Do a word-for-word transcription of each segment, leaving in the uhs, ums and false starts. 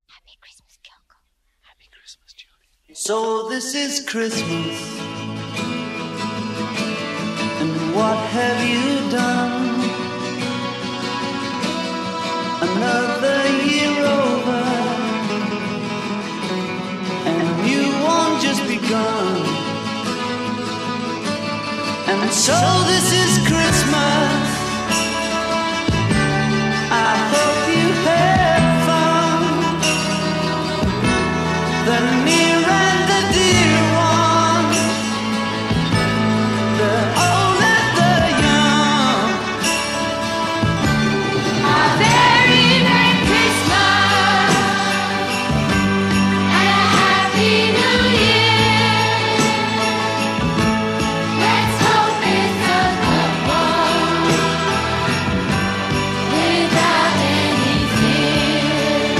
Happy Christmas, Kyoko. Happy Christmas, Jody. So this is Christmas, and what have you done? Another year over, and a new one just begun. And so this is Christmas. I hope you had fun. The near and the dear one, the old and the young. A very Merry Christmas and a Happy New Year. Let's hope it's a good one without any fear.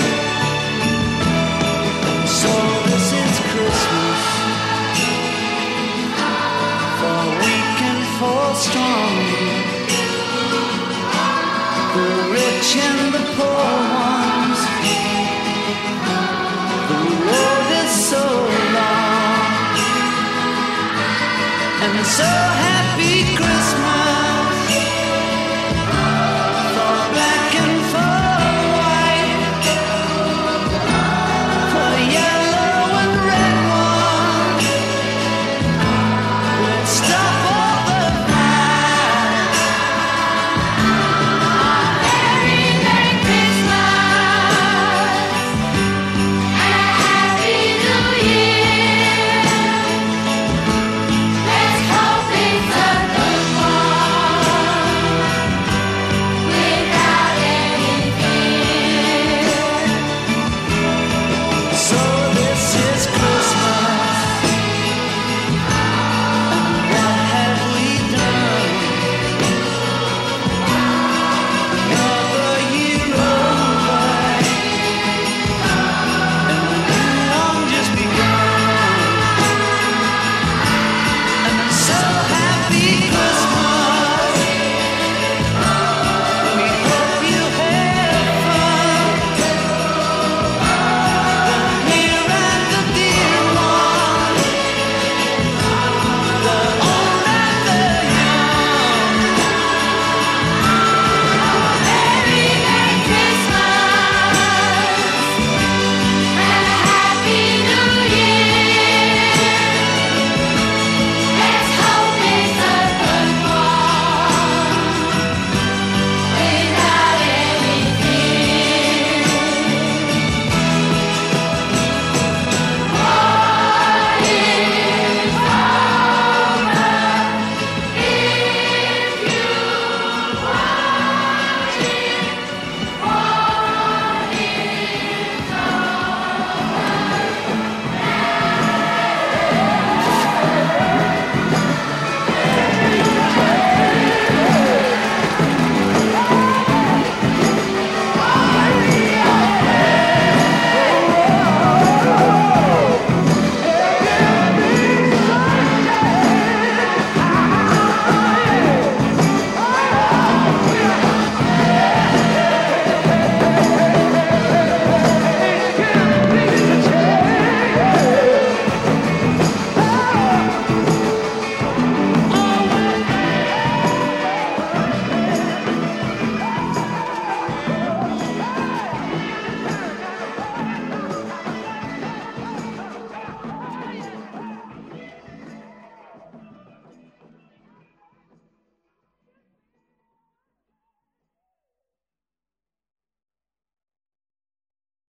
So this is Christmas, for weak and for strong, the rich and the poor ones. The road is so long and so